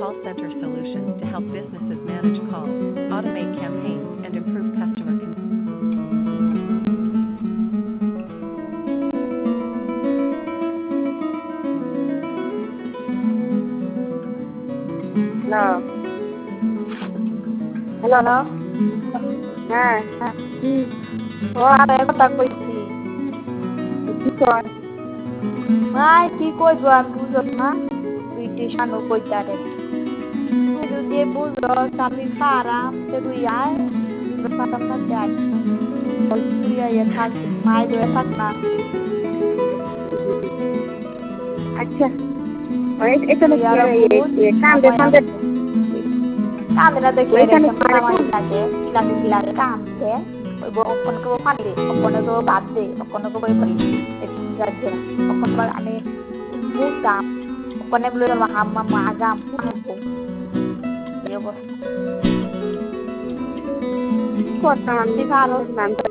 call center solutions to help businesses manage calls, automate campaigns, and improve customer hello hello হ্যাঁ ও আর কথা কইছি কি কর ভাই কি কইব আমি বুঝো না তুই টিউশনও কইতারে তুই যদি বুঝো আমি পারাম তো তুই আয় পারাম না যাই তুই আয় থাক মাই ধরে থাক না আচ্ছা এখানে কান্দে কান্দে কান্দে না দেখলে ওইখানে মারামারি লাগে লাগে কান্দে ওই অক্ষণকে পানি দে অক্ষণকে বাদ দে অক্ষণকে বই পারি একটু যাচ্ছে অক্ষণ আমি বুঝতাম অক্ষণে বলে হাম্মা আগাম এই অবস্থা করতাম ভালো